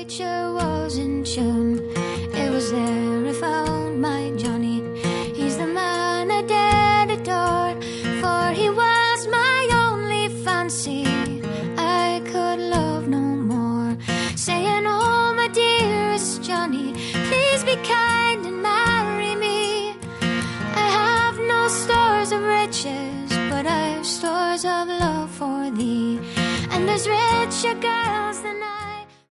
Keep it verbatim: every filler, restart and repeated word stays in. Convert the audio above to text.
nature was in tune. It was there I found my Johnny. He's the man I did adore, for he was my only fancy. I could love no more. Saying, oh my dearest Johnny, please be kind and marry me. I have no stores of riches, but I have stores of love for thee. And there's richer girls than I